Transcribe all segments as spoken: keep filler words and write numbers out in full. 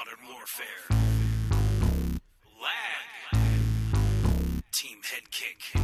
Modern Warfare. Lag. Team Head Kick.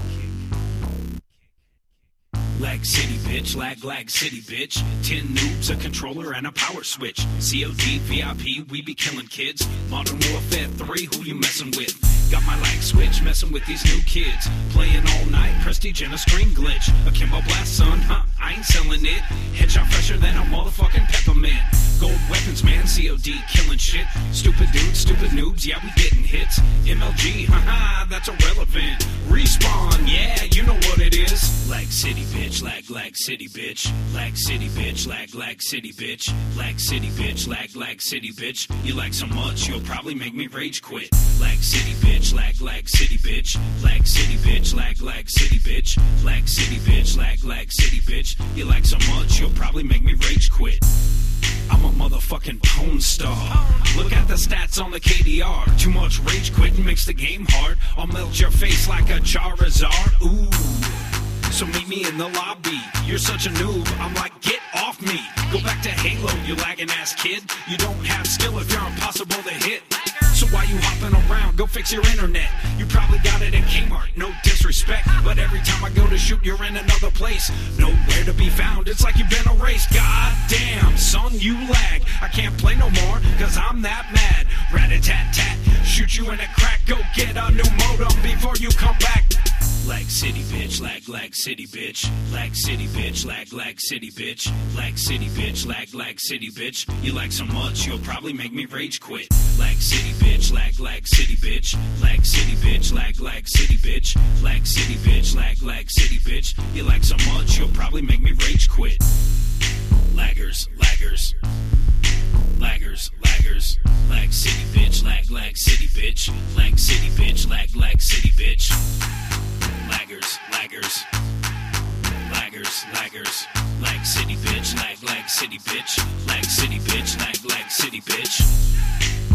Lag City, bitch. Lag, lag city, bitch. Ten noobs, a controller, and a power switch. C O D, V I P, we be killing kids. Modern Warfare three, who you messin' with? Got my lag switch, messin' with these new kids. Playing all night, prestige and a screen glitch. A Kimbo Blast, son, huh? I ain't selling it. Headshot fresher than a motherfucking peppermint. Gold weapons, man, C O D killing shit. Stupid dudes, stupid noobs, yeah, we getting hits. M L G, haha, that's irrelevant. Respawn, yeah, you know what it is. Lag City, bitch, lag, lag city, bitch. Lag City, bitch, lag, lag city, bitch. Lag City, bitch, lag, lag city, bitch. You lag so much, you'll probably make me rage quit. Lag City, bitch, lag, lag city, bitch. Lag City, bitch, lag, lag city, bitch. Lag City, bitch, lag, lag city, bitch. You lag so much, you'll probably make me rage quit. I'm a motherfucking porn star. Look at the stats on the K D R. Too much rage quitting makes the game hard. I'll melt your face like a Charizard. Ooh. So meet me in the lobby. You're such a noob. I'm like, get off me. Go back to Halo, you lagging ass kid. You don't have skill if you're impossible to hit. So why you hopping around? Go fix your internet. You probably got it at Kmart, no disrespect. But every time I go to shoot, you're in another place. Nowhere to be found, it's like you've been erased. God damn, son, you lag. I can't play no more, cause I'm that mad. Rat-a-tat-tat, shoot you in the crack. Go get a new modem before you come back. Lag City, bitch, lag, lag city, bitch. Lag City, bitch, lag, lag city, bitch. Lag City, bitch, lag, lag city, bitch. You lag so much, you'll probably make me rage quit. Lag City, bitch, lag, lag city, bitch. Lag City, bitch, lag, lag city, bitch. Lag City, bitch, lag, lag city, bitch. You lag so much, you'll probably make me rage quit. Laggers, laggers. Laggers, laggers. Lag City, bitch, lag, lag city, bitch. Lag City, bitch, lag, lag city, bitch. Laggers, laggers. Laggers, laggers. Lag City, bitch, lag, lag city, bitch. Lag City, bitch, lag, lag city, bitch.